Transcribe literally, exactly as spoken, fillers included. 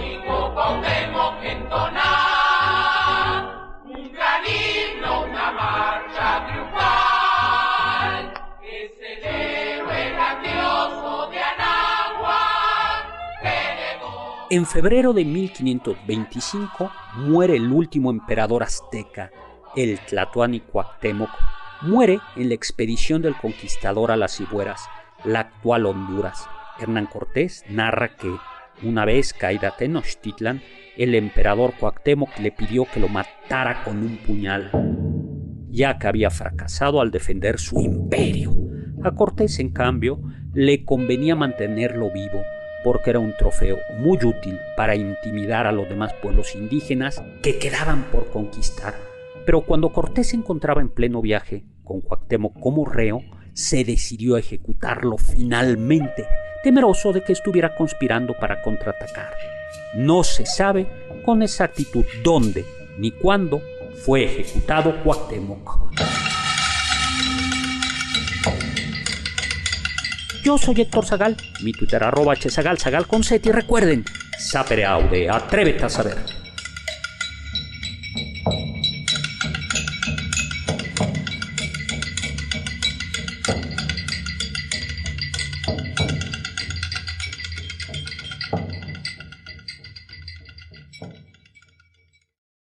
heroico Cuauhtémoc entonar un gran himno, una marcha triunfal. Es el héroe grandioso de Anáhuac que llegó. En febrero de mil quinientos veinticinco muere el último emperador azteca, el Tlatoani Cuauhtémoc. Muere en la expedición del conquistador a las Cibueras, la actual Honduras. Hernán Cortés narra que, una vez caída Tenochtitlan, el emperador Cuauhtémoc le pidió que lo matara con un puñal, ya que había fracasado al defender su imperio. A Cortés, en cambio, le convenía mantenerlo vivo, porque era un trofeo muy útil para intimidar a los demás pueblos indígenas que quedaban por conquistar. Pero cuando Cortés se encontraba en pleno viaje, con Cuauhtémoc como reo, se decidió a ejecutarlo finalmente, temeroso de que estuviera conspirando para contraatacar. No se sabe con exactitud dónde ni cuándo fue ejecutado Cuauhtémoc. Yo soy Héctor Zagal, mi Twitter arroba hzagal, zagal con Z, y recuerden, sapere aude, atrévete a saber.